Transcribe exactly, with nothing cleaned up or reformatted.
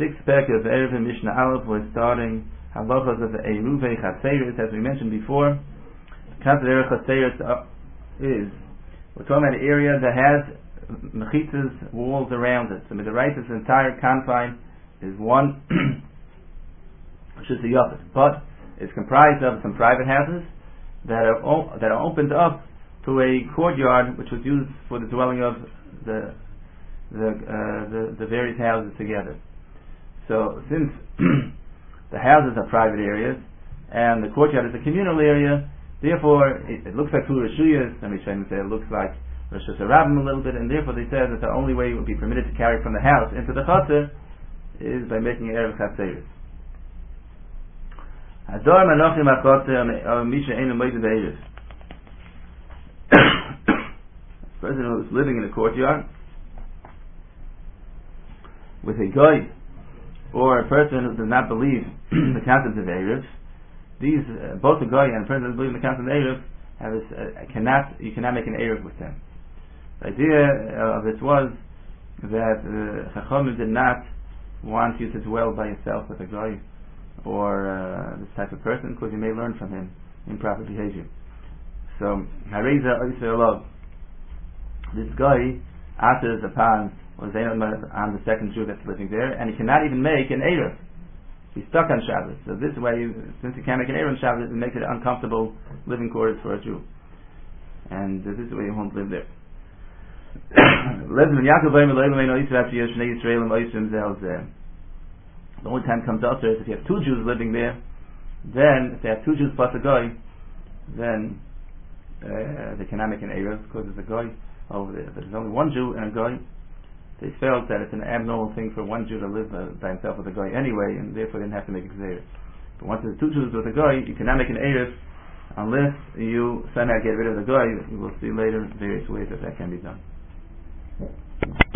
sixth pack of Erev and Mishnah Aleph. We're starting halachas of the Eruvei Chaseris, as we mentioned before. The concept of Erev Chaseris is, we're talking about an area that has mechitzas, walls around it. So Midaraita's entire confine is one, which is the Yafet. But it's comprised of some private houses that are o- that are opened up to a courtyard which was used for the dwelling of the the uh, the, the various houses together. So since the houses are private areas and the courtyard is a communal area, therefore it, it looks like two Rishuyas, and we say it looks like Rosh Hashanah a little bit, and therefore they said that the only way it would be permitted to carry from the house into the Chaser is by making an Erev Chaseris. Hadar Malachim HaChaser Misha Ein Moed Be'erev. Person who is living in a courtyard with a guy, or a person who does not believe the concept of Erev, these uh, both the guy and the person who doesn't believe in the concept of Erev have this, uh, cannot you cannot make an Erev with them. The idea of this was that uh, Chachamim did not want you to dwell by yourself with a guy or uh, this type of person, because you may learn from him improper behavior. So Hareza Oisei, this guy answers upon on the second Jew that's living there, and he cannot even make an Erev. He's stuck on Shabbos. So this way, since he can't make an Erev on Shabbos, it makes it uncomfortable living quarters for a Jew. And uh, this is the way he won't live there. The only time it comes out there is if you have two Jews living there, then if they have two Jews plus a guy, then uh, they cannot make an Erev because there's a guy over there. But there's only one Jew and a guy. They felt that it's an abnormal thing for one Jew to live uh, by himself with a guy anyway, and therefore they didn't have to make a Erev. But once there's two Jews with a guy, you cannot make an Erev unless you somehow get rid of the guy. We will see later various ways that that can be done.